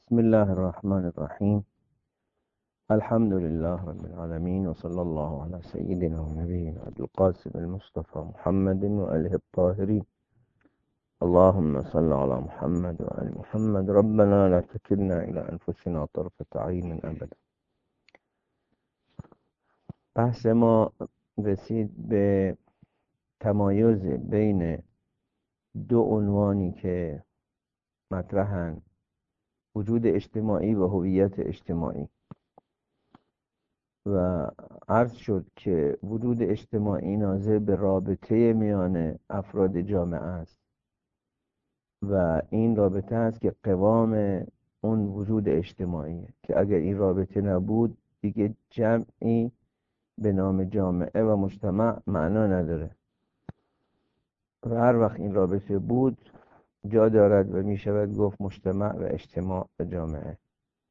بسم الله الرحمن الرحیم. الحمد لله رب العالمین و صلی الله علی سیدنا و نبینا ابوالقاسم المصطفى محمد و آله الطاهرین. اللهم صل على محمد و آل محمد. ربنا لا تكلنا الى انفسنا طرفة عین ابدا. بحث ما رسید به تمایز بین دو عنوانی که مطرحن: وجود اجتماعی و هویت اجتماعی. و عرض شد که وجود اجتماعی ناظر به رابطه میان افراد جامعه است و این رابطه است که قوام اون وجود اجتماعیه، که اگر این رابطه نبود دیگه جمعی به نام جامعه و مجتمع معنا نداره و هر وقت این رابطه بود جا دارد و می شود گفت مجتمع و اجتماع و جامعه.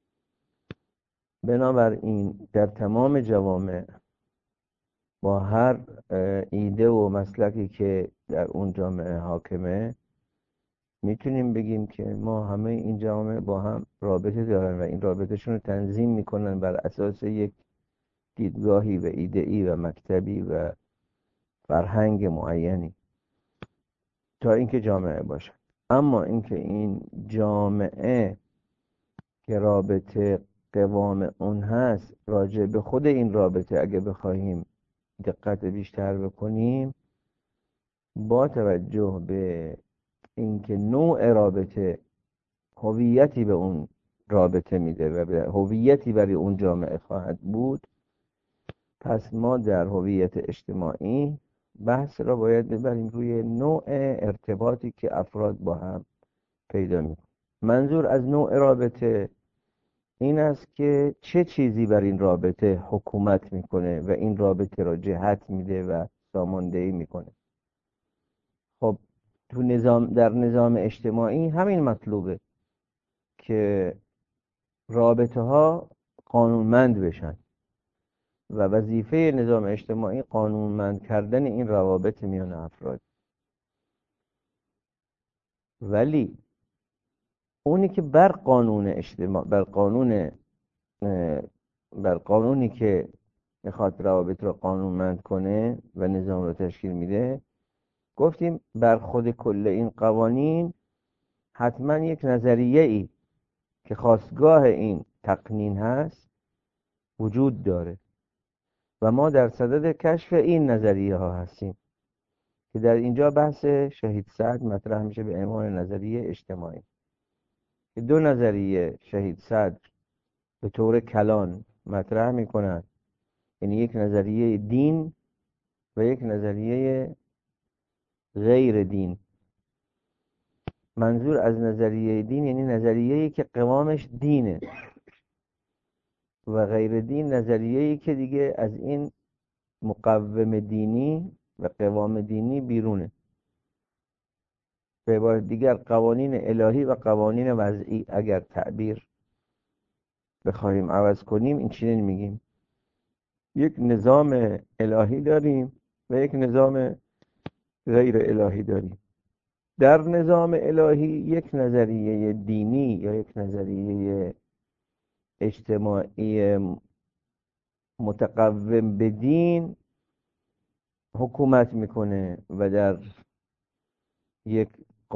بنابراین در تمام جوامع با هر ایده و مسلکی که در اون جامعه حاکمه میتونیم بگیم که ما همه این جوامع با هم رابطه دارن و این رابطهشون رو تنظیم میکنن بر اساس یک دیدگاهی و ایده‌ای و مکتبی و فرهنگ معینی تا اینکه جامعه باشه. اما اینکه این جامعه که رابطه قوام اون هست، راجع به خود این رابطه اگه بخواهیم دقت بیشتر بکنیم، با توجه به اینکه نوع رابطه هویتی به اون رابطه میده و به هویتی برای اون جامعه خواهد بود، پس ما در هویت اجتماعی بحث را باید ببریم روی نوع ارتباطی که افراد با هم پیدا میکنن. منظور از نوع رابطه این است که چه چیزی بر این رابطه حکومت میکنه و این رابطه را جهت میده و ساماندهی میکنه. خب در نظام اجتماعی همین مطلوبه که رابطه ها قانونمند بشن و وظیفه نظام اجتماعی قانونمند کردن این روابط میان افراد. ولی اونی که بر قانون اجتماع بر قانونی که میخواد روابط رو قانونمند کنه و نظام رو تشکیل میده، گفتیم بر خود کل این قوانین حتما یک نظریه ای که خاستگاه این تقنین هست وجود داره و ما در صدد کشف این نظریه ها هستیم که در اینجا بحث شهید سعد مطرح میشه به عنوان نظریه اجتماعی. که دو نظریه شهید سعد به طور کلان مطرح میکنند، یعنی یک نظریه دین و یک نظریه غیر دین. منظور از نظریه دین یعنی نظریه‌ای که قوامش دینه و غیر دین نظریه‌ای که دیگه از این مقوم دینی و قوام دینی بیرونه. به عبارت دیگر قوانین الهی و قوانین وضعی اگر تعبیر بخواهیم عوض کنیم این چنین میگیم: یک نظام الهی داریم و یک نظام غیر الهی داریم. در نظام الهی یک نظریه دینی یا یک نظریه اجتماعی متقوم به دین حکومت میکنه و در یک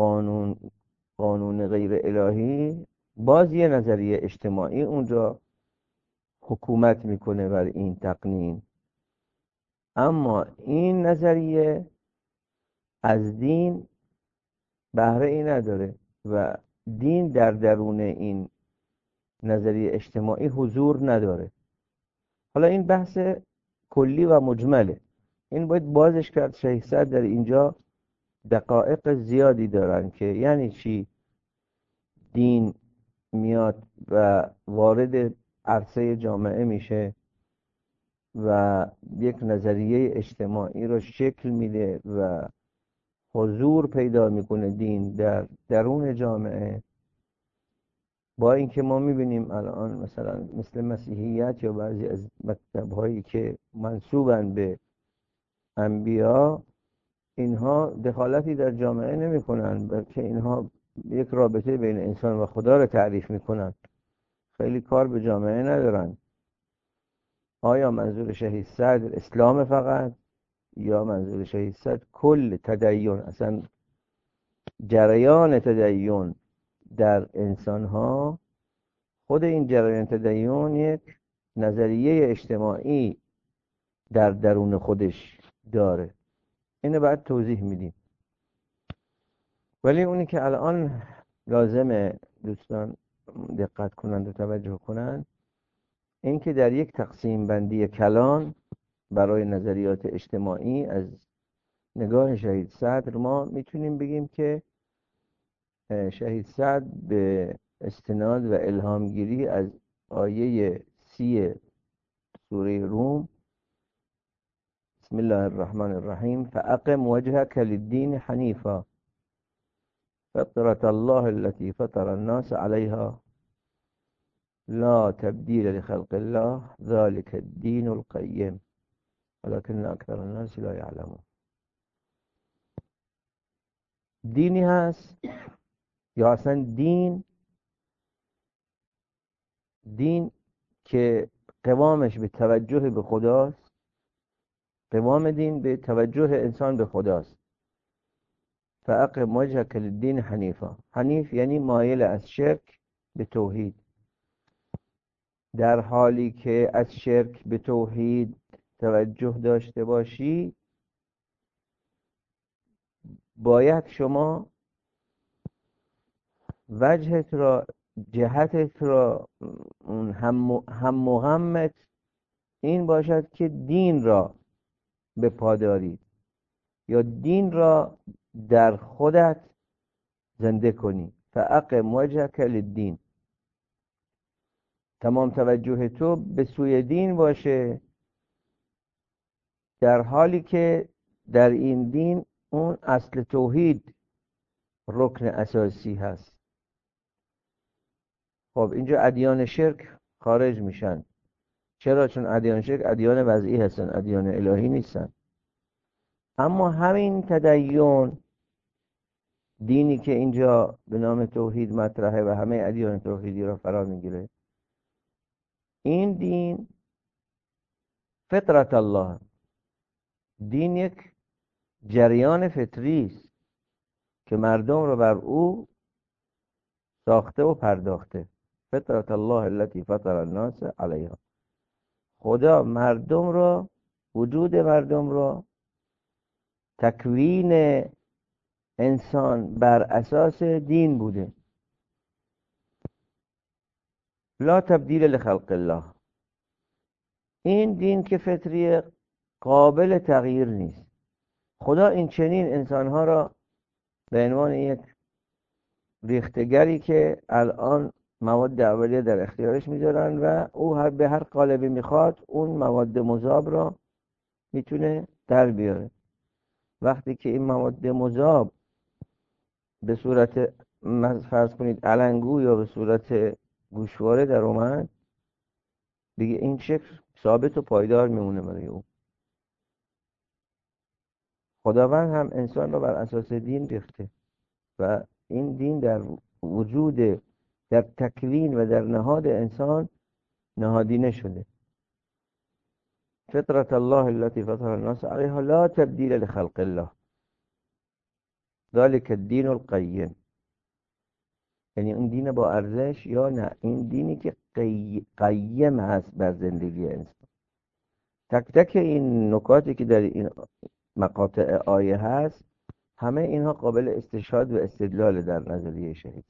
قانون غیر الهی باز یه نظریه اجتماعی اونجا حکومت میکنه بر این تقنین. اما این نظریه از دین بهره ای نداره و دین در درون این نظریه اجتماعی حضور نداره. حالا این بحث کلی و مجمله، این باید بازش کرد. شیخ سعد در اینجا دقایق زیادی دارن که یعنی چی دین میاد و وارد عرصه جامعه میشه و یک نظریه اجتماعی رو شکل میده و حضور پیدا میکنه دین در درون جامعه. با اینکه ما میبینیم الان مثلا مثل مسیحیت یا بعضی از مکتب‌هایی که منسوبن به انبیا، اینها دخالتی در جامعه نمیکنن، بلکه اینها یک رابطه بین انسان و خدا رو تعریف میکنن خیلی کار به جامعه ندارن. آیا منظور شهید صدر اسلام فقط، یا منظور شهید صدر کل تدین، اصلا جریان تدین در انسان ها؟ خود این جریان تدین یک نظریه اجتماعی در درون خودش داره، اینو باید توضیح میدیم. ولی اونی که الان لازمه دوستان دقت کنند و توجه کنند، این که در یک تقسیم بندی کلان برای نظریات اجتماعی از نگاه شهید صدر ما میتونیم بگیم که شهید صدر به استناد و الهامگیری از آیه 30 سوره روم، بسم الله الرحمن الرحیم، فاقم وجهك للدین حنیفا فطرة الله التي فطر الناس عليها لا تبديل لخلق الله ذلك الدين القيم ولكن اکثر الناس لا يعلمون. دینی هست یا اصلا دین که قوامش به توجه به خداست، قوام دین به توجه انسان به خداست. فاقم وجهك للدین حنیفا، حنیف یعنی مایل از شرک به توحید. در حالی که از شرک به توحید توجه داشته باشی، باید شما وجهت را، جهتت را، هم و غمت این باشد که دین را به پاداری یا دین را در خودت زنده کنی. فاقم وجهك للدین، تمام توجه تو به سوی دین باشه، در حالی که در این دین اون اصل توحید رکن اساسی هست. خب اینجا ادیان شرک خارج میشن. چرا؟ چون ادیان شرک ادیان وضعی هستن، ادیان الهی نیستن. اما همین تدین، دینی که اینجا به نام توحید مطرحه و همه ادیان توحیدی را فرا میگیره، این دین فطرت الله، دین یک جریان فطری است که مردم رو بر او ساخته و پرداخته. فطرت الله التي فطر الناس علیها، خدا مردم را، وجود مردم را، تکوین انسان بر اساس دین بوده. لا تبدیل لخلق الله، این دین که فطری قابل تغییر نیست. خدا این چنین انسانها را به عنوان یک ریختگری که الان مواد اولیه در اختیارش میذارن و او به هر قالبی میخواد اون مواد مذاب را میتونه در بیاره. وقتی که این مواد مذاب به صورت فرض کنید علنگو یا به صورت گوشواره در اومد، دیگه این شکل ثابت و پایدار میمونه برای او. خداوند هم انسان را بر اساس دین ریخته و این دین در وجود، در تکوین و در نهاد انسان نهادینه شده. فطرت الله التي فطر الناس عليها لا تبديل لخلق الله ذلك الدين القيم، یعنی این دین با ارزش یا نه، این دینی که قیم هست بر زندگی انسان. تک تک این نکاتی که در این مقاطع آیه هست، همه اینها قابل استشهاد و استدلال در نظریه شهید،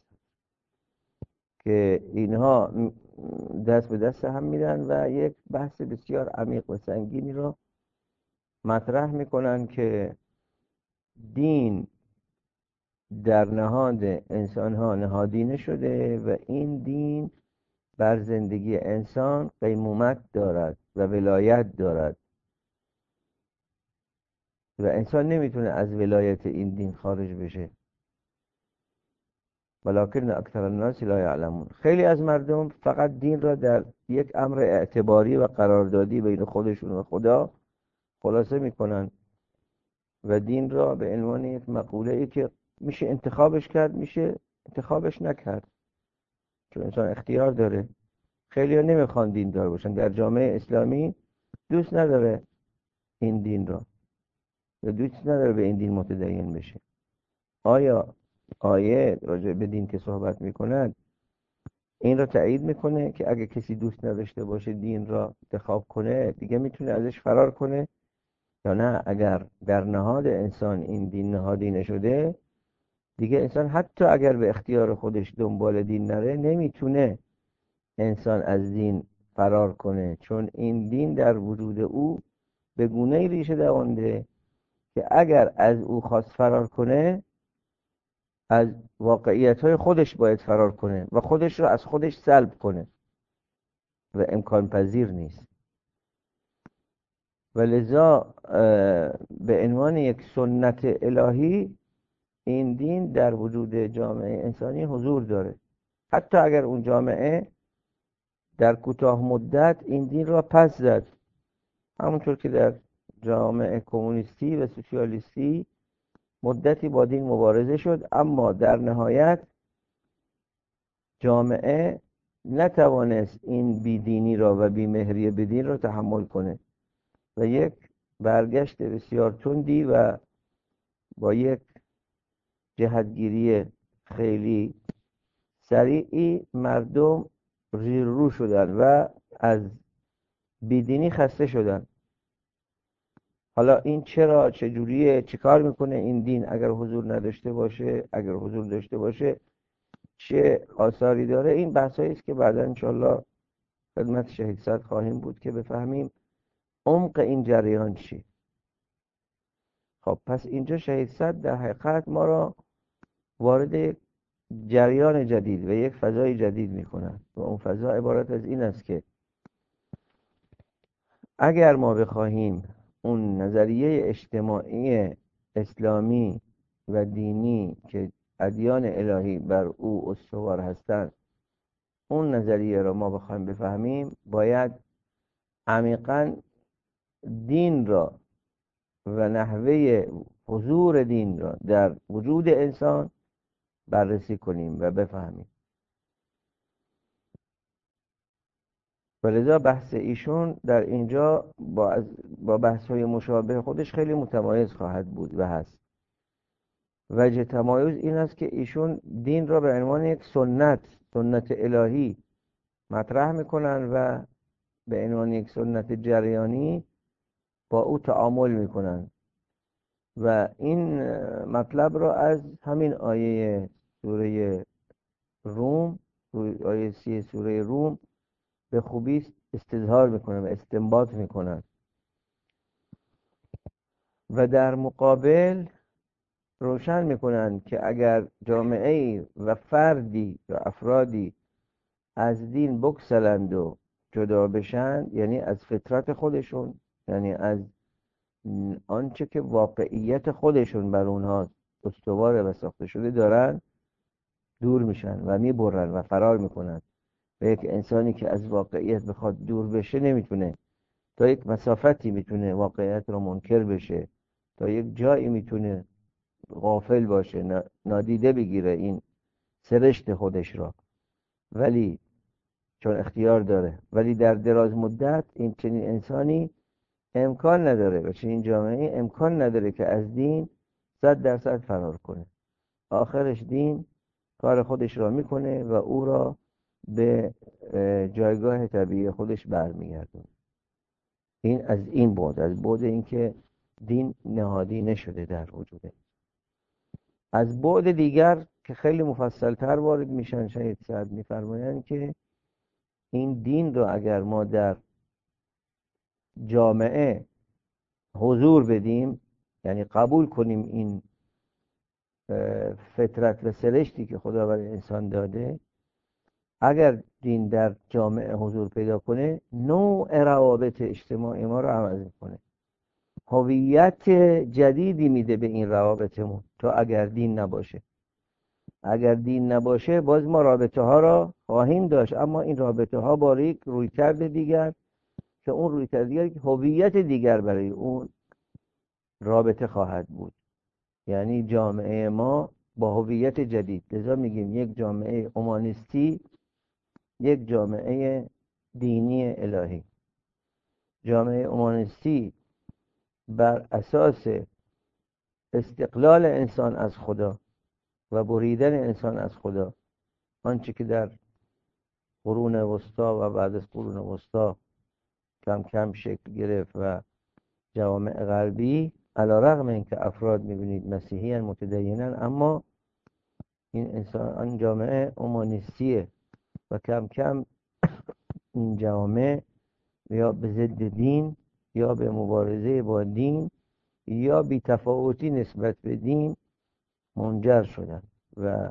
که اینها دست به دست هم میدن و یک بحث بسیار عمیق و سنگینی رو مطرح میکنن که دین در نهاد انسان ها نهادینه شده و این دین بر زندگی انسان قیمومت دارد و ولایت دارد و انسان نمیتونه از ولایت این دین خارج بشه. ولکن اکثر الناس لا یعلمون، خیلی از مردم فقط دین را در یک امر اعتباری و قراردادی بین خودشون و خدا خلاصه میکنن و دین را به عنوان یک مقوله ای که میشه انتخابش کرد، میشه انتخابش نکرد، چون انسان اختیار داره. خیلی ها نمیخوان دیندار باشن. در جامعه اسلامی دوست نداره این دین را، یا دوست نداره به این دین متدین بشه. آیا آیه راجع به دین که صحبت میکند این را تایید میکنه که اگه کسی دوست نداشته باشه دین را انتخاب کنه دیگه میتونه ازش فرار کنه، یا نه اگر در نهاد انسان این دین نهادی نشده دیگه انسان حتی اگر به اختیار خودش دنبال دین نره نمیتونه انسان از دین فرار کنه، چون این دین در وجود او به گونه‌ای ریشه دوانده که اگر از او خواست فرار کنه از واقعیت‌های خودش باید فرار کنه و خودش رو از خودش سلب کنه و امکان پذیر نیست. و لذا به عنوان یک سنت الهی این دین در وجود جامعه انسانی حضور داره، حتی اگر اون جامعه در کوتاه مدت این دین را پس زد، همونطور که در جامعه کمونیستی و سوسیالیستی مدتی با دین مبارزه شد، اما در نهایت جامعه نتوانست این بیدینی را و بیمهری به دین را تحمل کنه و یک برگشت بسیار تندی و با یک جهتگیری خیلی سریعی مردم زیر رو شدن و از بیدینی خسته شدن. حالا این چرا، چجوریه، چه کار میکنه این دین اگر حضور نداشته باشه، اگر حضور داشته باشه چه آثاری داره، این بحثایی است که بعدا انشالله خدمت شهید صدر خواهیم بود که بفهمیم عمق این جریان چی. خب پس اینجا شهید صدر در حقیقت ما را وارد جریان جدید و یک فضای جدید میکنن و اون فضا عبارت از این است که اگر ما بخواهیم اون نظریه اجتماعی اسلامی و دینی که ادیان الهی بر او استوار هستند اون نظریه را ما بخواهیم بفهمیم باید عمیقاً دین را و نحوه حضور دین را در وجود انسان بررسی کنیم و بفهمیم. ولذا بحث ایشون در اینجا با بحث‌های مشابه خودش خیلی متمایز خواهد بود و هست. وجه تمایز این است که ایشون دین را به عنوان یک سنت الهی مطرح میکنن و به عنوان یک سنت جریانی با او تعامل میکنن و این مطلب را از همین آیه سوره روم، آیه 30 سوره روم به خوبی استظهار میکنن و استنباط میکنن و در مقابل روشن میکنن که اگر جامعه و فردی و افرادی از دین بگسلند و جدا بشن، یعنی از فطرت خودشون، یعنی از آنچه که واقعیت خودشون بر اونها استواره و ساخته شده دارن، دور میشن و میبرن و فرار میکنن. و یک انسانی که از واقعیت بخواد دور بشه نمیتونه، تا یک مسافتی میتونه واقعیت رو منکر بشه، تا یک جایی میتونه غافل باشه، نادیده بگیره این سرشت خودش را، ولی چون اختیار داره، ولی در دراز مدت این چنین انسانی امکان نداره و چنین جامعه امکان نداره که از دین 100% فرار کنه. آخرش دین کار خودش را میکنه و او را به جایگاه طبیعی خودش برمیگردونه. این از این بعد، از بعد این که دین نهادی نشده در وجوده. از بعد دیگر که خیلی مفصلتر وارد میشن، شهید صدر میفرمایند که این دین رو اگر ما در جامعه حضور بدیم، یعنی قبول کنیم این فطرت و سرشتی که خدا برای انسان داده، اگر دین در جامعه حضور پیدا کنه نوع روابط اجتماعی ما رو عوض میکنه، هویت جدیدی میده به این روابطمون. تا اگر دین نباشه، اگر دین نباشه باز ما رابطه ها را خواهیم داشت، اما این رابطه ها با یک رویکرد دیگر که اون رویکرد دیگر که هویت دیگر برای اون رابطه خواهد بود، یعنی جامعه ما با هویت جدید. لذا میگیم یک جامعه اومانیستی، یک جامعه دینی الهی. جامعه اومانیستی بر اساس استقلال انسان از خدا و بریدن انسان از خدا، آنچه که در قرون وسطا و بعد از قرون وسطا کم کم شکل گرفت و جوامع غربی، علیرغم اینکه افراد میبینید مسیحی متدینن، اما این انسان آن جامعه اومانیستیه و کم کم این جوامع یا به ضد دین یا به مبارزه با دین یا بی تفاوتی نسبت به دین منجر شدن و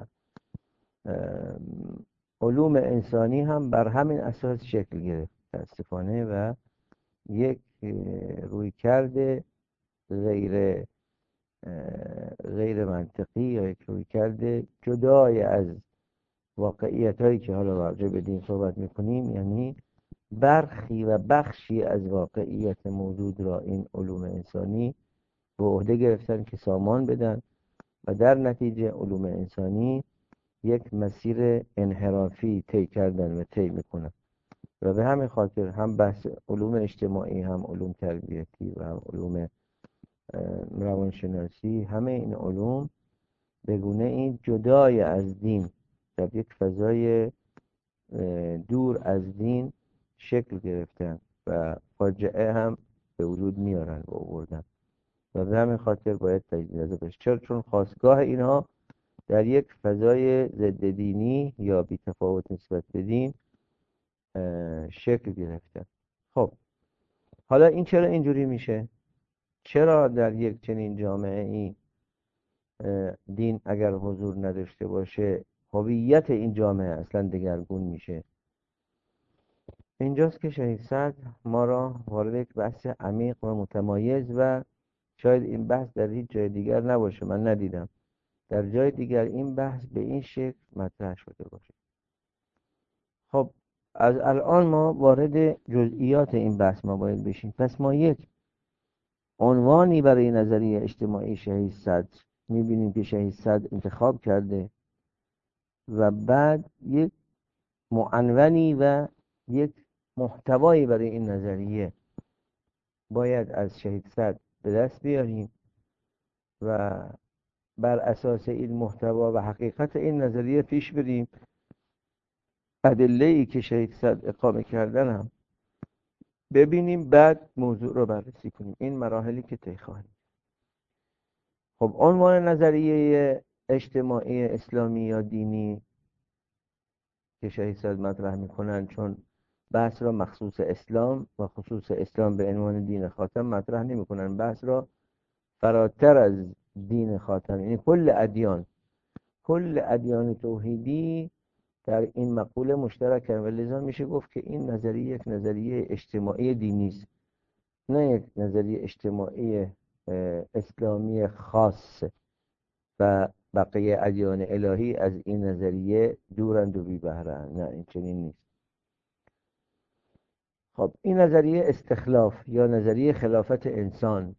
علوم انسانی هم بر همین اساس شکل گرفت متاسفانه و یک رویکرد غیر منطقی یا یک رویکرد جدای از واقعیت هایی که حالا راجع به دین صحبت میکنیم، یعنی برخی و بخشی از واقعیت موجود را این علوم انسانی به عهده گرفتن که سامان بدن و در نتیجه علوم انسانی یک مسیر انحرافی طی کردن و طی میکنن و به همین خاطر هم بحث علوم اجتماعی، هم علوم تربیتی و هم علوم روانشناسی، همه این علوم به گونه این جدای از دین در یک فضای دور از دین شکل گرفتن و فاجعه هم به وجود میارن و آوردن و به همین خاطر باید تجزیه بشه. چرا؟ چون خاستگاه اینها در یک فضای ضد دینی یا بی تفاوت نسبت به دین شکل گرفتن. خب حالا این چرا اینجوری میشه؟ چرا در یک چنین جامعه ای دین اگر حضور نداشته باشه هویت این جامعه اصلا دگرگون میشه؟ اینجاست که شهید صدر ما را وارد یک بحث عمیق و متمایز و شاید این بحث در هیچ جای دیگر نباشه، من ندیدم در جای دیگر این بحث به این شکل مطرح شده باشه. خب از الان ما وارد جزئیات این بحث ما باید بشیم. پس ما یک عنوانی برای نظریه اجتماعی شهید صدر میبینیم که شهید صدر انتخاب کرده و بعد یک معنونی و یک محتوایی برای این نظریه باید از شهید صدر به دست بیاریم و بر اساس این محتوا و حقیقت این نظریه پیش بریم. ادله‌ای که شهید صدر اقامه کردن هم ببینیم، بعد موضوع رو بررسی کنیم. این مراحلی که طی خواهیم. خب عنوان نظریه اجتماعی اسلامی یا دینی که شهید صدر مطرح میکنن، چون بحث را مخصوص اسلام و خصوص اسلام به عنوان دین خاتم مطرح نمیکنن، بحث را فراتر از دین خاتم، یعنی کل ادیان توحیدی در این مقوله مشترکن و لذا میشه گفت که این نظریه یک نظریه اجتماعی دینی است، نه یک نظریه اجتماعی اسلامی خاص و بقیه ادیان الهی از این نظریه دورند و بی بهره‌اند. نه، این چنین نیست. خب این نظریه استخلاف یا نظریه خلافت انسان،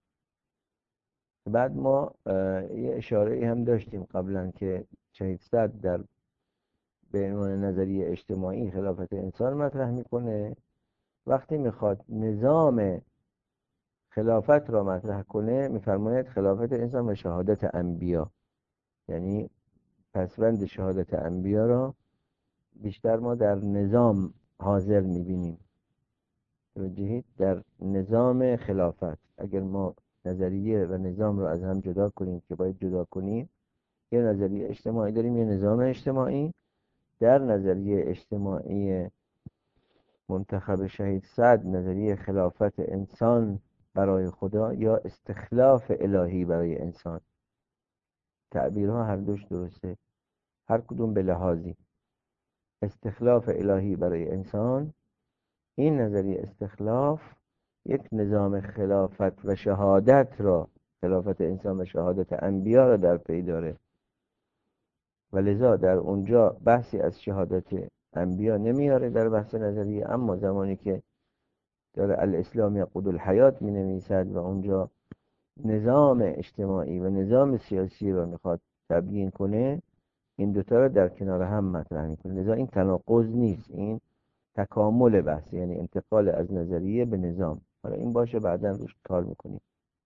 بعد ما یه اشاره هم داشتیم قبلا که شهید صدر در به عنوان نظریه اجتماعی خلافت انسان مطرح میکنه. وقتی میخواد نظام خلافت را مطرح کنه میفرماید خلافت انسان و شهادت انبیا، یعنی پسوند شهادت انبیا را بیشتر ما در نظام حاضر میبینیم. توجهید؟ در نظام خلافت اگر ما نظریه و نظام رو از هم جدا کنیم که باید جدا کنیم، یه نظریه اجتماعی داریم، یه نظام اجتماعی. در نظریه اجتماعی منتخب شهید صدر نظریه خلافت انسان برای خدا یا استخلاف الهی برای انسان، تعبیرها هر دوش درسته، هر کدوم به لحاظی. استخلاف الهی برای انسان، این نظریه استخلاف یک نظام خلافت و شهادت را، خلافت انسان و شهادت انبیا را در پی داره و لذا در اونجا بحثی از شهادت انبیا نمیاره در بحث نظریه، اما زمانی که داره الاسلام یقود الحیات می نویسد و اونجا نظام اجتماعی و نظام سیاسی را میخواد تبیین کنه، این دوتا رو در کنار هم مطرح میکنه. لذا این تناقض نیست، این تکامل بحث، یعنی انتقال از نظریه به نظام. حالا این باشه، بعدا روش کار میکنیم.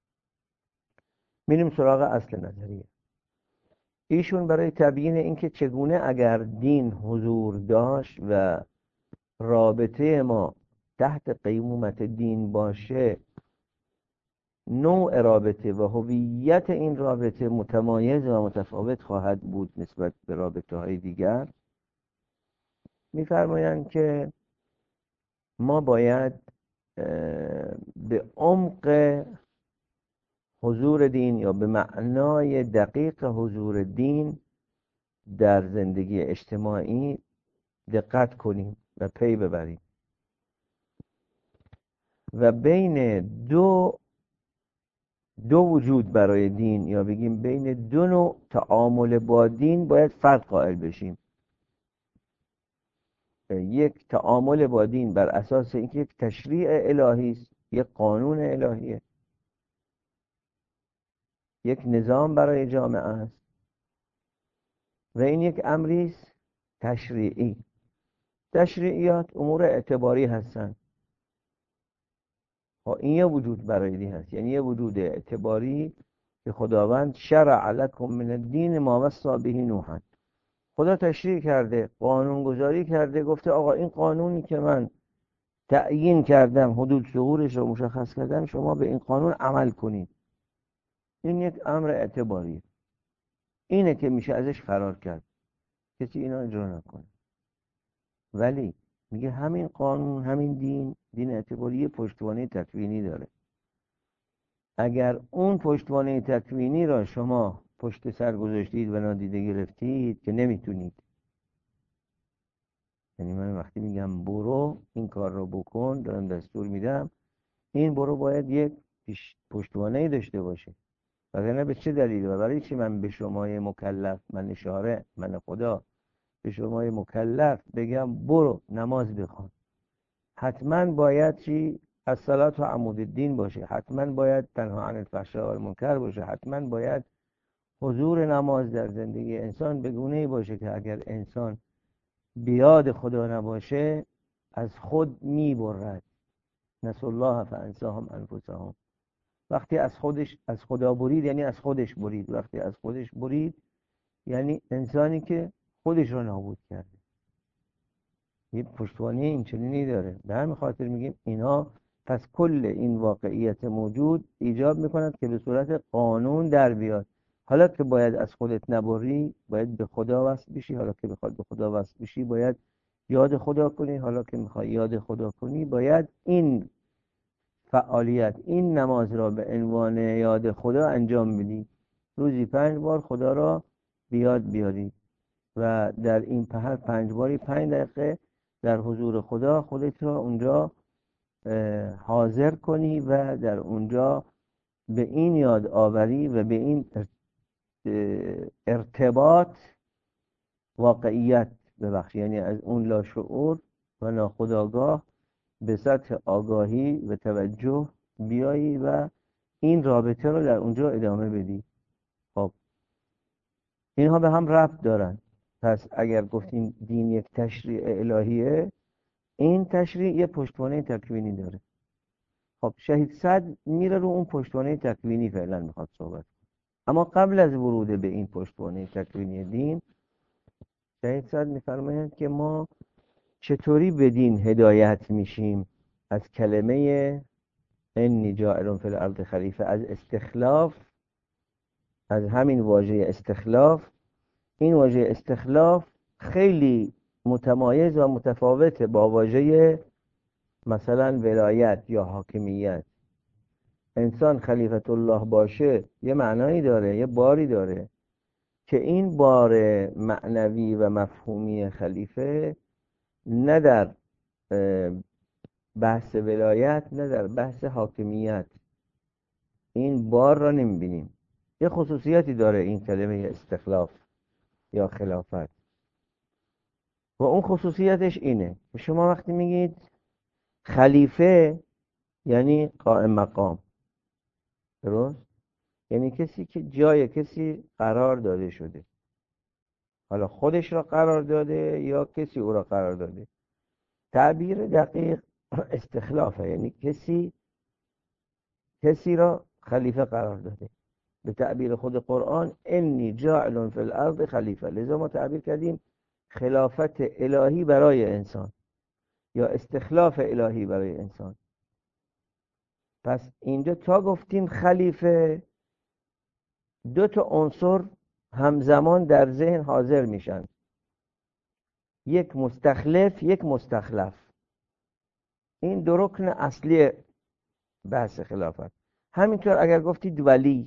میریم سراغ اصل نظریه. ایشون برای تبیین اینکه چگونه اگر دین حضور داشت و رابطه ما تحت قیمومت دین باشه، نوع رابطه و هویت این رابطه متمایز و متفاوت خواهد بود نسبت به رابطه های دیگر. میفرمایند که ما باید به عمق حضور دین یا به معنای دقیق حضور دین در زندگی اجتماعی دقت کنیم و پی ببریم و بین دو وجود برای دین، یا بگیم بین دو نوع تعامل با دین باید فرق قائل بشیم. یک تعامل با دین بر اساس اینکه یک تشریع الهی است، یک قانون الهیه، یک نظام برای جامعه است و این یک امری است تشریعی. تشریعیات امور اعتباری هستند. این یه وجود برای دین هست، یعنی یه وجود اعتباری که خداوند شرع لکم من الدین ما وصی به نوحا، خدا تشریع کرده، قانون گذاری کرده، گفته آقا این قانونی که من تعیین کردم، حدود ظهورش رو مشخص کردم، شما به این قانون عمل کنید. این یک امر اعتباری، اینه که میشه ازش فرار کرد، کسی اینا اجرا نکنه. ولی میگه همین قانون، همین دین اعتباری پشتوانه تکوینی داره. اگر اون پشتوانه تکوینی را شما پشت سر گذاشتید و نادیده گرفتید که نمیتونید، یعنی من وقتی میگم برو این کار رو بکن، دارم دستور میدم، این برو باید یک پشتوانه داشته باشه. وگرنه به چه دلیل و برای چی من به شمای مکلف، من اشاره، من خدا به شمای مکلف بگم برو نماز بخوان؟ حتما باید چی؟ الصلاة و عمود الدین باشه، حتما باید تنها عن الفحشاء و المنکر باشه، حتما باید حضور نماز در زندگی انسان به گونه‌ای باشه که اگر انسان بیاد خدا نباشه از خود میبرد. نسوا الله فانساهم انفسهم. وقتی از خدا برید یعنی از خودش برید، وقتی از خودش برید یعنی انسانی که خودش رو نابود کرده. یه پشتوانه این چنینی داره. به همین خاطر میگیم اینها، پس کل این واقعیت موجود ایجاب میکند که به صورت قانون در بیاد. حالا که باید از خودت نبری، باید به خدا وصل بشی. حالا که بخواد به خدا وصل بشی باید یاد خدا کنی. حالا که میخوای یاد خدا کنی باید این فعالیت، این نماز را به عنوان یاد خدا انجام بدی. روزی 5 بار خدا را بیاد بیاری و در این 5 باری 5 دقیقه در حضور خدا خودت را اونجا حاضر کنی و در اونجا به این یاد آوری و به این ارتباط واقعیت ببخشی، یعنی از اون لاشعور و ناخودآگاه به سطح آگاهی و توجه بیایی و این رابطه رو در اونجا ادامه بدی. خب اینها به هم ربط دارن. پس اگر گفتیم دین یک تشریع الهیه، این تشریع یه پشتوانه تکوینی داره. خب شهید صدر میره رو اون پشتوانه تکوینی فعلا میخواد صحبت. اما قبل از ورود به این پشتوانه تکوینی دین، شهید صدر میفرمایند که ما چطوری به دین هدایت میشیم از کلمه انی جاعل فی الارض خلیفه، از استخلاف، از همین واژه استخلاف. این واژه استخلاف خیلی متمایز و متفاوته با واژه مثلا ولایت یا حاکمیت. انسان خلیفت الله باشه یه معنایی داره، یه باری داره که این بار معنوی و مفهومی خلیفه نه در بحث ولایت نه در بحث حاکمیت این بار را نمیبینیم. یه خصوصیتی داره این کلمه استخلاف یا خلافت و اون خصوصیتش اینه که شما وقتی میگید خلیفه یعنی قائم مقام، درست؟ یعنی کسی که جای کسی قرار داده شده، حالا خودش را قرار داده یا کسی او را قرار داده. تعبیر دقیق استخلافه، یعنی کسی را خلیفه قرار داده. به تعبیر خود قرآن انی جاعل فی الارض خلیفه، لذا ما تعبیر کردیم خلافت الهی برای انسان یا استخلاف الهی برای انسان. پس اینجا تا گفتیم خلیفه، دو تا عنصر همزمان در ذهن حاضر میشن، یک مستخلف یک مستخلف. این دو رکن اصلی بحث خلافت. همینطور اگر گفتید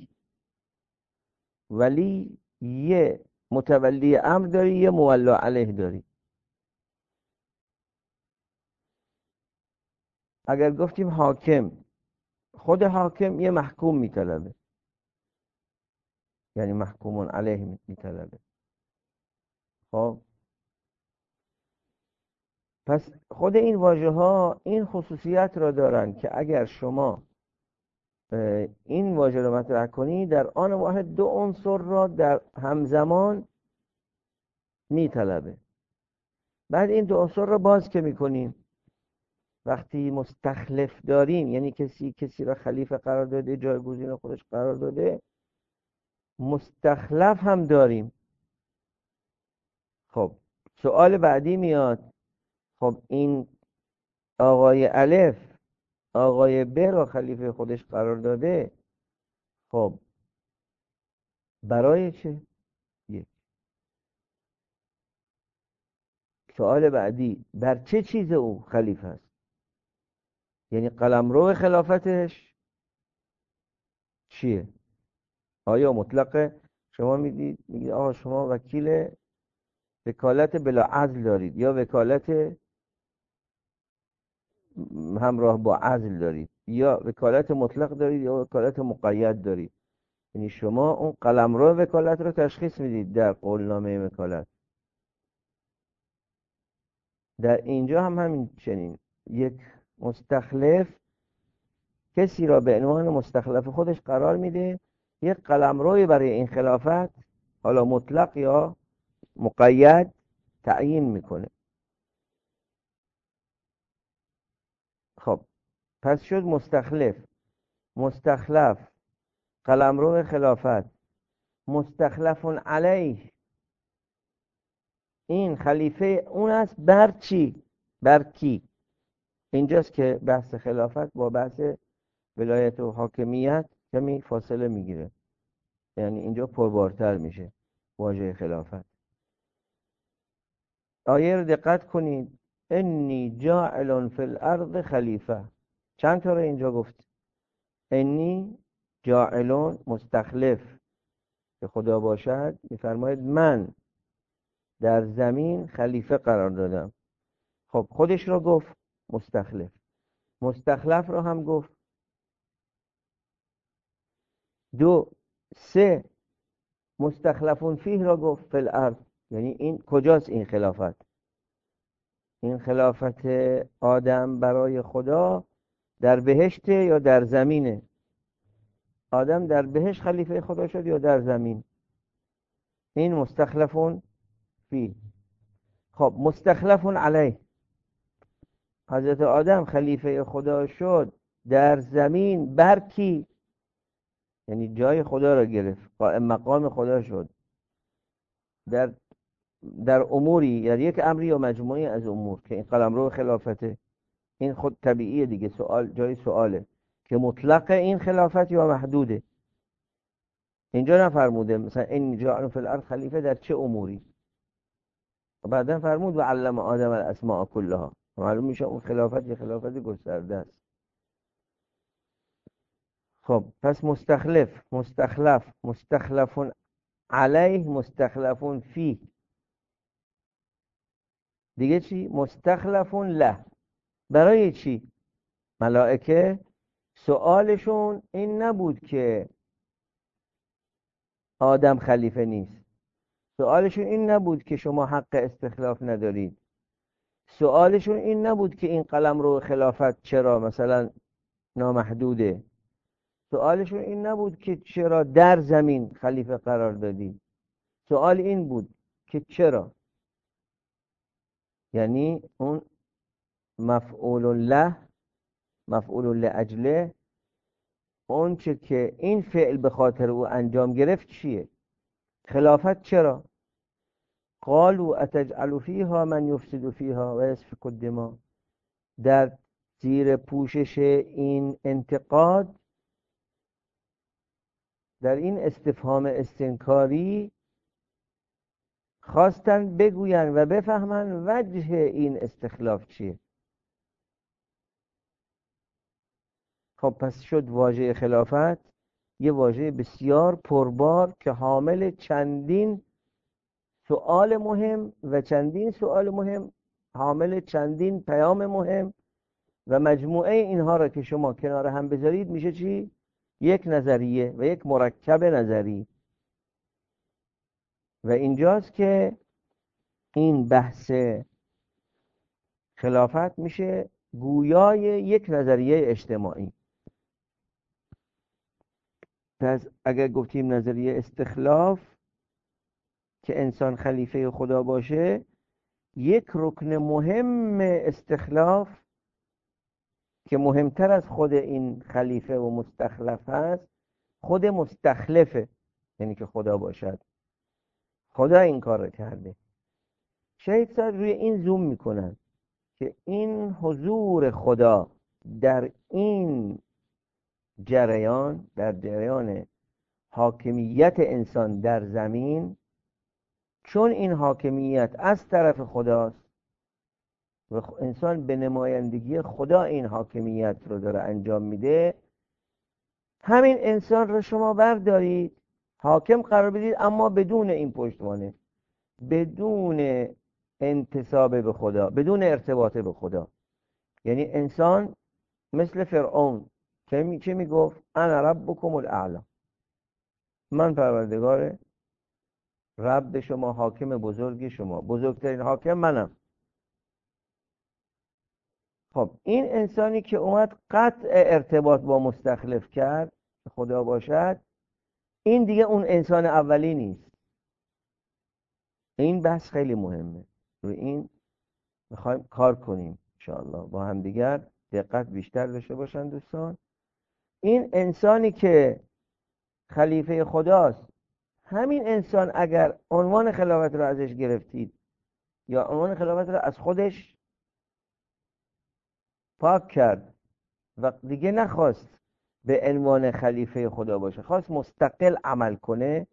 ولی یه متولی امر داری، یه مولا علیه داری. اگر گفتیم حاکم، خود حاکم یه محکوم میطلبه، یعنی محکومون علیه میطلبه. خب پس خود این واژه ها این خصوصیت را دارن که اگر شما این واژه رو مطرح کنی، در آن واحد دو عنصر را در همزمان میطلبه. بعد این دو عنصر را باز که میکنیم، وقتی مستخلف داریم، یعنی کسی را خلیفه قرار داده، جایگزین خودش قرار داده، مستخلف هم داریم. خب سوال بعدی میاد، خب این آقای الف آقای ب را خلیفه خودش قرار داده، خب برای چه؟ یک سوال بعدی، بر چه چیز او خلیفه است؟ یعنی قلمرو خلافتش چیه؟ آیا مطلقه؟ شما میگید آقا شما وکیل وکالت بلا عزل دارید یا وکالت همراه با عزل دارید، یا وکالت مطلق دارید یا وکالت مقید دارید. یعنی شما اون قلمرو وکالت رو تشخیص میدید در قولنامه وکالت. در اینجا هم همین چنین، یک مستخلف کسی را به عنوان مستخلف خودش قرار میده، یک قلمروی برای این خلافت حالا مطلق یا مقید تعیین میکنه. خب پس شد مستخلف قلمرو خلافت، مستخلف علیه این خلیفه اون است بر چی؟ بر کی؟ اینجاست که بحث خلافت با بحث ولایت و حاکمیت کمی فاصله میگیره، یعنی اینجا پربارتر میشه واژه خلافت. آیه رو دقت کنید، انی جاعل فی الارض خلیفه، چند تا رو اینجا گفت؟ انی جاعل مستخلف که خدا باشد، میفرماید من در زمین خلیفه قرار دادم. خب خودش رو گفت مستخلف رو هم گفت. 2 3 مستخلفون فیه را گفت فی الارض، یعنی این کجاست این خلافت؟ این خلافت آدم برای خدا در بهشت یا در زمینه؟ آدم در بهشت خلیفه خدا شد یا در زمین؟ این مستخلفون فیه. خب مستخلفون علیه، حضرت آدم خلیفه خدا شد در زمین بر کی؟ یعنی جای خدا را گرفت، قائم مقام خدا شد در اموری، یعنی یک امری یا مجموعی از امور که این قلمرو خلافته. این خود طبیعیه دیگه، جای سواله که مطلق این خلافت یا محدوده. اینجا نفرموده مثلا این جاعل فی الارض خلیفه در چه اموری، و بعدا فرمود و علم آدم الاسماء کلها. معلوم میشه اون خلافت یه خلافت گسترده است. خب پس مستخلفون علیه، مستخلفون فیه. دیگه چی؟ مستخلفون له، برای چی؟ ملائکه سوالشون این نبود که آدم خلیفه نیست، سوالشون این نبود که شما حق استخلاف ندارید، سوالشون این نبود که این قلمرو خلافت چرا مثلا نامحدوده، سوالشون این نبود که چرا در زمین خلیفه قرار دادید، سوال این بود که چرا. یعنی اون مفعول له، مفعول لاجله، اون چه که این فعل به خاطر او انجام گرفت چیه؟ خلافت. چرا؟ قالوا اتجعل فیها من یفسد فیها و یسفک الدماء. در زیر پوشش این انتقاد، در این استفهام استنکاری، خواستن بگوین و بفهمن وجه این استخلاف چیه. خب پس شد واژه خلافت یه واژه بسیار پربار که حامل چندین سوال مهم و چندین سوال مهم، حامل چندین پیام مهم، و مجموعه اینها را که شما کنار هم بذارید میشه چی؟ یک نظریه و یک مرکب نظری. و اینجاست که این بحث خلافت میشه گویای یک نظریه اجتماعی. پس اگر گفتیم نظریه استخلاف که انسان خلیفه خدا باشه، یک رکن مهم استخلاف که مهمتر از خود این خلیفه و مستخلف هست، خود مستخلفه، یعنی که خدا باشد. خدا این کار رو کرده. شاید روی این زوم میکنن که این حضور خدا در این جریان، در جریان حاکمیت انسان در زمین، چون این حاکمیت از طرف خداست و انسان به نمایندگی خدا این حاکمیت رو داره انجام میده، همین انسان رو شما بردارید حاکم قرار بدید، اما بدون این پشتوانه، بدون انتساب به خدا، بدون ارتباط به خدا. یعنی انسان مثل فرعون که میگفت انا ربکم الاعلی، من پروردگار رب شما، حاکم بزرگ شما، بزرگترین حاکم منم. خب این انسانی که اومد قطع ارتباط با مستخلف کرد خدا باشد، این دیگه اون انسان اولی نیست. این بحث خیلی مهمه، روی این میخوایم کار کنیم انشاءالله، با هم دیگر دقت بیشتر داشته باشن دوستان. این انسانی که خلیفه خداست، همین انسان اگر عنوان خلافت رو ازش گرفتید یا عنوان خلافت رو از خودش پاک کرد و دیگه نخواست به عنوان خلیفه خدا باشه، خواست مستقل عمل کنه،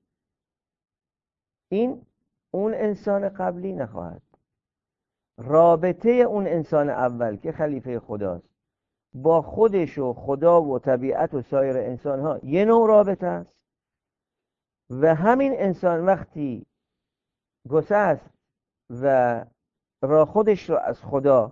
این اون انسان قبلی نخواهد. رابطه اون انسان اول که خلیفه خداست با خودش و خدا و طبیعت و سایر انسان ها یه نوع رابطه است، و همین انسان وقتی گسست و خودش رو از خدا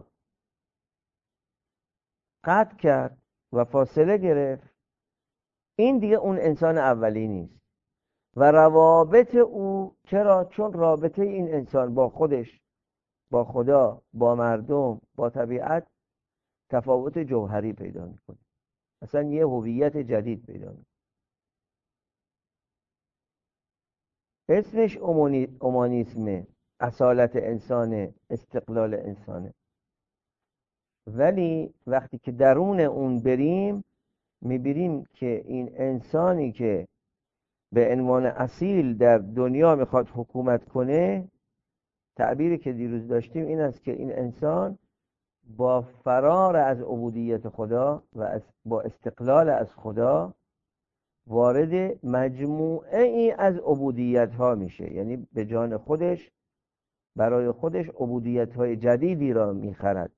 قطع کرد و فاصله گرفت، این دیگه اون انسان اولی نیست. و روابط او، چرا؟ چون رابطه این انسان با خودش، با خدا، با مردم، با طبیعت تفاوت جوهری پیدا میکنه، اصلا یه هویت جدید پیدا میکنه. اسمش اومانیسمه، اصالت انسانه، استقلال انسانه. ولی وقتی که درون اون بریم میبینیم که این انسانی که به عنوان اصیل در دنیا میخواد حکومت کنه، تعبیری که دیروز داشتیم این است که این انسان با فرار از عبودیت خدا و با استقلال از خدا وارد مجموعه ای از عبودیت ها میشه، یعنی به جان خودش، برای خودش عبودیت های جدیدی را میخرد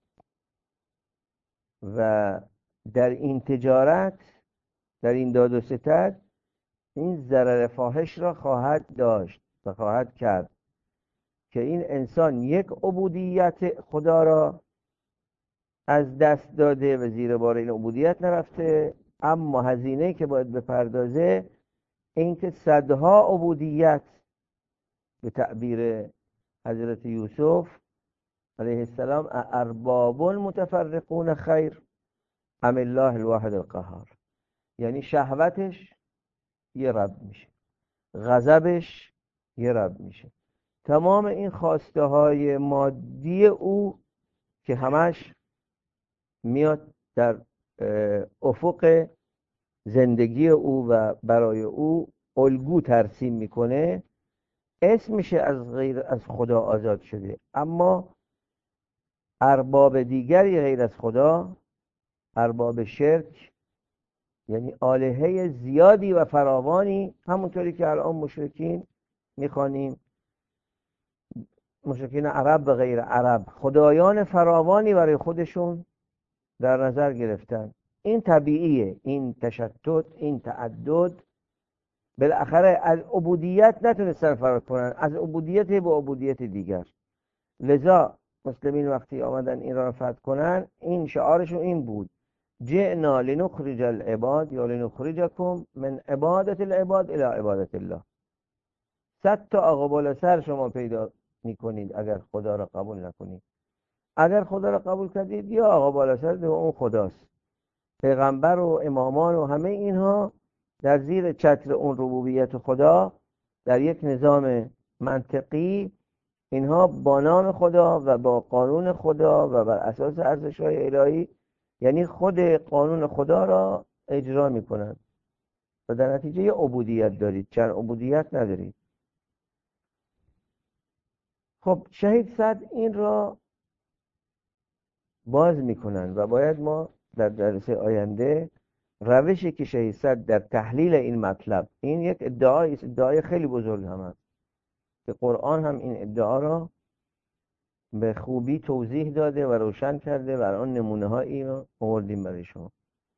و در این تجارت، در این داد و ستد، این ضرر فاحش را خواهد داشت و خواهد کرد که این انسان یک عبودیت خدا را از دست داده و زیر بار این عبودیت نرفته، اما هزینه که باید بپردازه این که صدها عبودیت، به تعبیر حضرت یوسف علیه السلام، ارباب متفرقون خیر ام الله الواحد القهار، یعنی شهوتش یه رب میشه، غضبش یه رب میشه، تمام این خواسته های مادی او که همش میاد در افق زندگی او و برای او الگو ترسیم میکنه، اسمش از غیر از خدا آزاد شده. اما ارباب دیگری غیر از خدا، ارباب شرک، یعنی آلهه زیادی و فراوانی، همونطوری که الان مشرکین میخوانیم، مشرکین عرب و غیر عرب خدایان فراوانی برای خودشون در نظر گرفتن. این طبیعیه، این تشتت، این تعدد بالاخره از عبودیت نتونستن فرار کنن، از عبودیت به عبودیت دیگر. لذا مسلمین وقتی آمدن ایران رو فتح کنن، این شعارشون این بود: جئنا لنخرج العباد یا لنخرجکم من عبادت العباد الى عبادت الله. 100 تا آقا بالا سر شما پیدا میکنید اگر خدا را قبول نکنید. اگر خدا را قبول کردید، یا آقا بالا سر اون خداست. پیغمبر و امامان و همه اینها در زیر چتر اون ربوبیت خدا، در یک نظام منطقی، اینها با نام خدا و با قانون خدا و بر اساس ارزش‌های الهی، یعنی خود قانون خدا را اجرا میکنن و در نتیجه یه عبودیت دارید، چند عبودیت ندارید. خب شهید صدر این را باز میکنن و باید ما در جلسه آینده روشی که شهید صدر در تحلیل این مطلب، این یک ادعای خیلی بزرگ هم است که قرآن هم این ادعا را به خوبی توضیح داده و روشن کرده و آن نمونه هایی را آوردیم برای شما.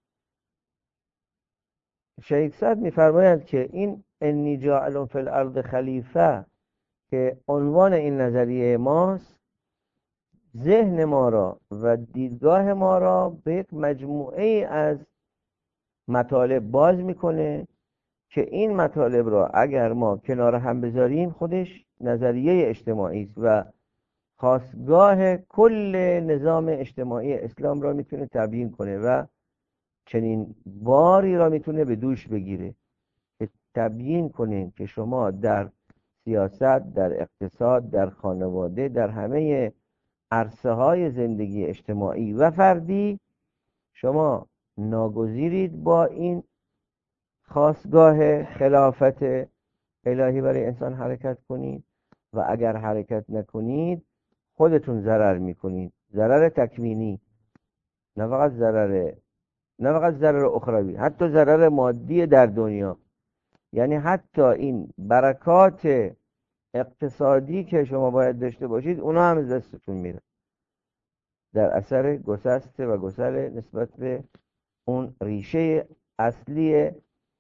شهید صدر می‌فرمایند که این انی جاعل فی الارض خلیفه که عنوان این نظریه ماست، ذهن ما را و دیدگاه ما را به یک مجموعه از مطالب باز میکنه که این مطالب را اگر ما کنار هم بذاریم، خودش نظریه اجتماعی است و خاستگاه کل نظام اجتماعی اسلام را میتونه تبیین کنه و چنین باری را میتونه به دوش بگیره که تبیین کنه که شما در سیاست، در اقتصاد، در خانواده، در همه عرصه های زندگی اجتماعی و فردی شما ناگزیرید با این خاستگاه خلافت الهی برای انسان حرکت کنید و اگر حرکت نکنید خودتون ضرر میکنید، ضرر تکوینی، نه فقط ضرر اخروی، حتی ضرر مادی در دنیا. یعنی حتی این برکات اقتصادی که شما باید داشته باشید، اونا هم از دستتون میره در اثر گسسته و گسل نسبت به اون ریشه اصلی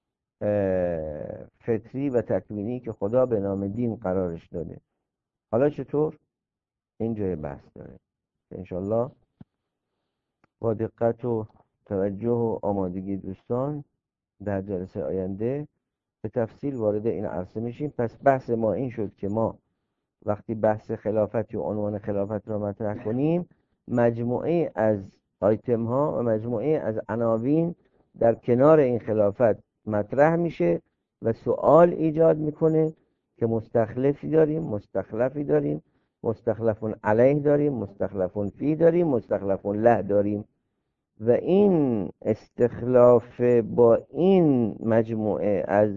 فطری و تکوینی که خدا به نام دین قرارش داده. حالا چطور؟ این جای بحث داره که انشالله با دقت و توجه و آمادگی دوستان در جلسه آینده به تفصیل وارد این عرصه میشیم. پس بحث ما این شد که ما وقتی بحث خلافت و عنوان خلافت را مطرح کنیم، مجموعه از آیتم ها و مجموعه از عناوین در کنار این خلافت مطرح میشه و سوال ایجاد میکنه که مستخلفی داریم، مستخلفی داریم، مستخلفون علیه داریم، مستخلفون فی داریم، مستخلفون له داریم و این استخلاف با این مجموعه از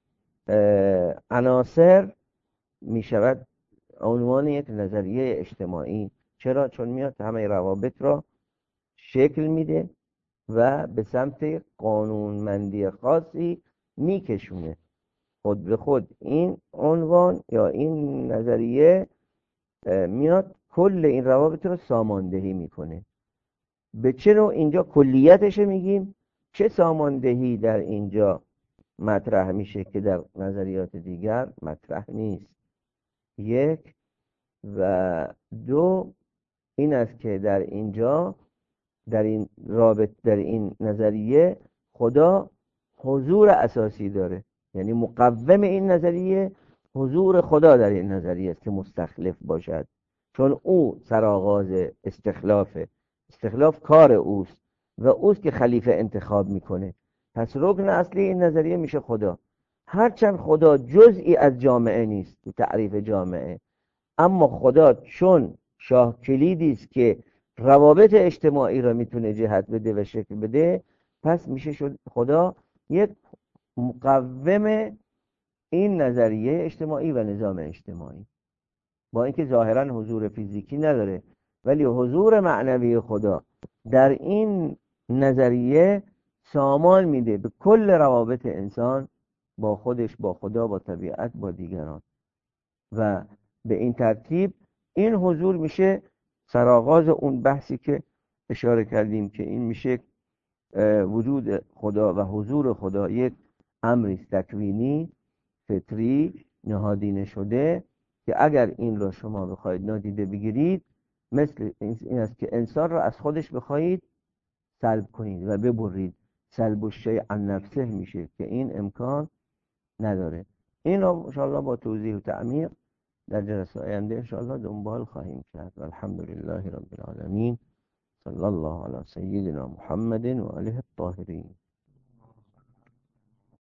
عناصر میشود عنوان یک نظریه اجتماعی. چرا؟ چون میاد همه روابط را شکل میده و به سمت قانونمندی خاصی میکشونه. خود به خود این عنوان یا این نظریه میاد کل این روابط رو ساماندهی میکنه. به چه نوع اینجا کلیتش میگیم، چه ساماندهی در اینجا مطرح میشه که در نظریات دیگر مطرح نیست. یک و دو این است که در اینجا در این رابط در این نظریه خدا حضور اساسی داره، یعنی مقوم این نظریه حضور خدا در این نظریه است که مستخلف باشد، چون او سرآغاز استخلاف کار اوست و اوست که خلیفه انتخاب میکنه. پس رکن اصلی این نظریه میشه خدا، هرچند خدا جزئی از جامعه نیست تو تعریف جامعه، اما خدا چون شاه کلیدی است که روابط اجتماعی را میتونه جهت بده و شکل بده، پس میشه شد خدا یک مقوم این نظریه اجتماعی و نظام اجتماعی. با اینکه ظاهرا حضور فیزیکی نداره، ولی حضور معنوی خدا در این نظریه سامان میده به کل روابط انسان با خودش، با خدا، با طبیعت، با دیگران. و به این ترتیب این حضور میشه سرآغاز اون بحثی که اشاره کردیم که این میشه وجود خدا و حضور خدا یک امری تکوینی، فطری، نهادینه شده که اگر این را شما بخواید نادیده بگیرید، مثل این است که انسان را از خودش بخواید سلب کنید و ببرید. سلب الشیء عن نفسه میشه که این امکان نداره. این را انشاءالله با توضیح و تعمیق در جلسه آینده انشاءالله دنبال خواهیم کرد. والحمدلله رب العالمین. صلی الله علی سیدنا محمد و آله الطاهرین.